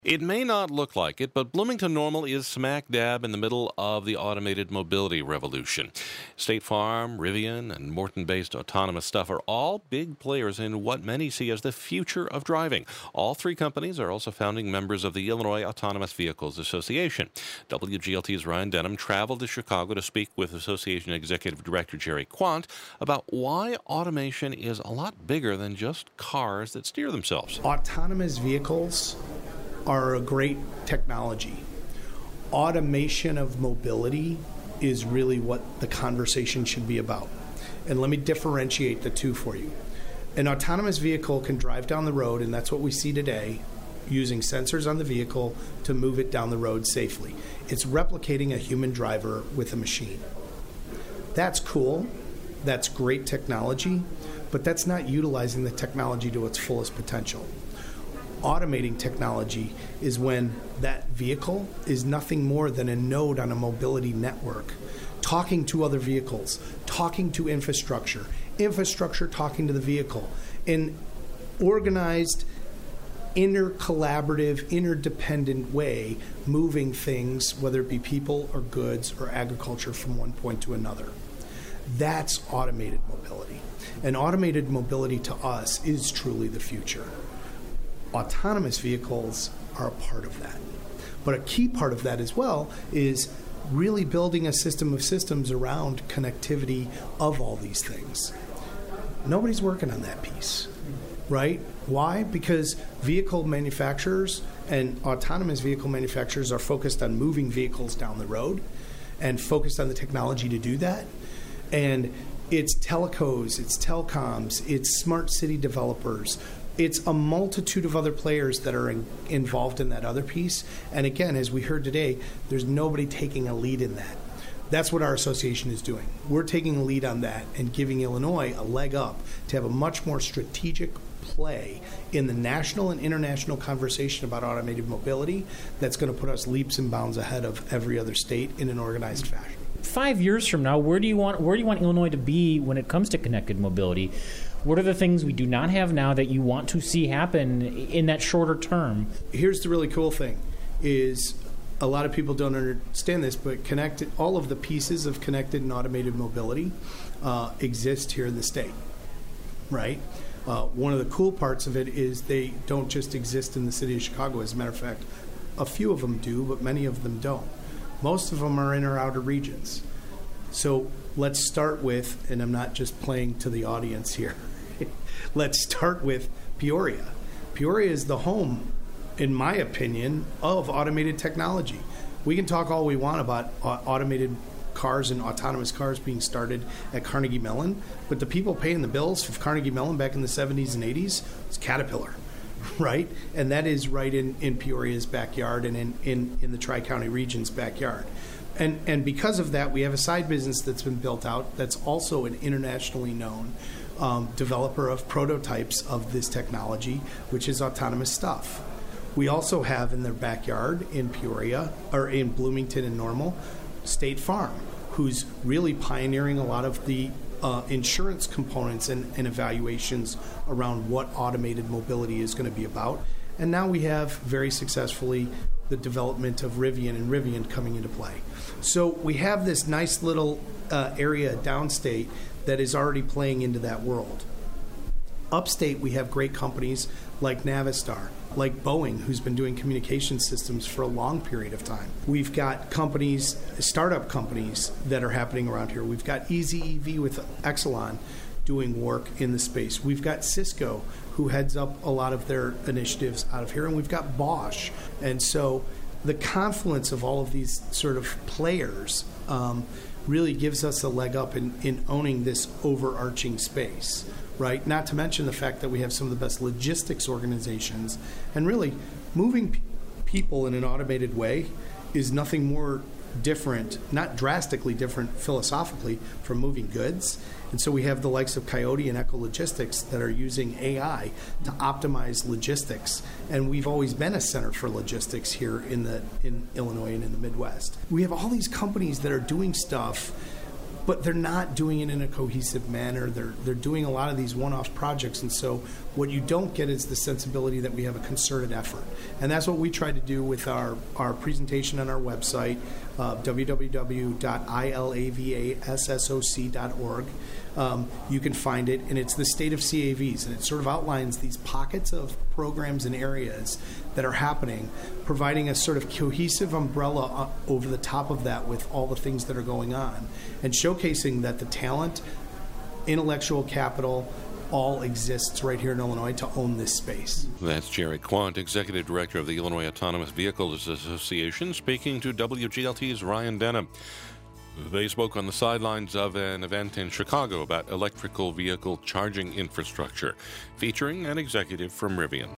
It may not look like it, but Bloomington Normal is smack dab in the middle of the automated mobility revolution. State Farm, Rivian, and Morton-based Autonomous Stuff are all big players in what many see as the future of driving. All three companies are also founding members of the Illinois Autonomous Vehicles Association. WGLT's Ryan Denham traveled to Chicago to speak with Association Executive Director Jerry Quant about why automation is a lot bigger than just cars that steer themselves. Autonomous vehicles are a great technology. Automation of mobility is really what the conversation should be about. And let me differentiate the two for you. An autonomous vehicle can drive down the road, and that's what we see today, using sensors on the vehicle to move it down the road safely. It's replicating a human driver with a machine. That's cool. That's great technology, but that's not utilizing the technology to its fullest potential. Automating technology is when that vehicle is nothing more than a node on a mobility network, talking to other vehicles, talking to infrastructure talking to the vehicle, in organized, intercollaborative, interdependent way, moving things, whether it be people or goods or agriculture, from one point to another. That's automated mobility. And automated mobility to us is truly the future. Autonomous vehicles are a part of that. But a key part of that as well is really building a system of systems around connectivity of all these things. Nobody's working on that piece, right? Why? Because vehicle manufacturers and autonomous vehicle manufacturers are focused on moving vehicles down the road and focused on the technology to do that. And it's telcos, it's telecoms, it's smart city developers. It's a multitude of other players that are involved in that other piece. And again, as we heard today, there's nobody taking a lead in that. That's what our association is doing. We're taking a lead on that and giving Illinois a leg up to have a much more strategic play in the national and international conversation about automated mobility that's going to put us leaps and bounds ahead of every other state in an organized fashion. 5 years from now, where do you want Illinois to be when it comes to connected mobility? What are the things we do not have now that you want to see happen in that shorter term? Here's the really cool thing is a lot of people don't understand this, but all of the pieces of connected and automated mobility exist here in the state, right? One of the cool parts of it is they don't just exist in the city of Chicago. As a matter of fact, a few of them do, but many of them don't. Most of them are in our outer regions. So let's start with, and I'm not just playing to the audience here, let's start with Peoria. Peoria is the home, in my opinion, of automated technology. We can talk all we want about automated cars and autonomous cars being started at Carnegie Mellon, but the people paying the bills for Carnegie Mellon back in the 70s and 80s was Caterpillar, right? And that is right in Peoria's backyard and in the Tri-County region's backyard. And because of that, we have a side business that's been built out that's also an internationally known developer of prototypes of this technology, which is Autonomous Stuff. We also have in their backyard in Peoria, or in Bloomington and Normal, State Farm, who's really pioneering a lot of the insurance components and evaluations around what automated mobility is going to be about. And now we have very successfully the development of Rivian coming into play. So we have this nice little area downstate that is already playing into that world. Upstate, we have great companies like Navistar, like Boeing, who's been doing communication systems for a long period of time. We've got companies, startup companies that are happening around here. We've got EasyEV with Exelon doing work in the space. We've got Cisco, who heads up a lot of their initiatives out of here, and we've got Bosch. And so the confluence of all of these sort of players really gives us a leg up in owning this overarching space, right? Not to mention the fact that we have some of the best logistics organizations, and really moving people in an automated way is nothing more different, not drastically different philosophically, from moving goods. And so we have the likes of Coyote and Echo Logistics that are using AI to optimize logistics. And we've always been a center for logistics here in Illinois and in the Midwest. We have all these companies that are doing stuff, but they're not doing it in a cohesive manner. They're doing a lot of these one-off projects. And so What you don't get is the sensibility that we have a concerted effort. And that's what we try to do with our presentation on our website, www.ilavassoc.org. You can find it, and it's the state of CAVs, and it sort of outlines these pockets of programs and areas that are happening, providing a sort of cohesive umbrella over the top of that with all the things that are going on, and showcasing that the talent, intellectual capital, all exists right here in Illinois to own this space. That's Jerry Quant, Executive Director of the Illinois Autonomous Vehicles Association, speaking to WGLT's Ryan Denham. They spoke on the sidelines of an event in Chicago about electrical vehicle charging infrastructure, featuring an executive from Rivian.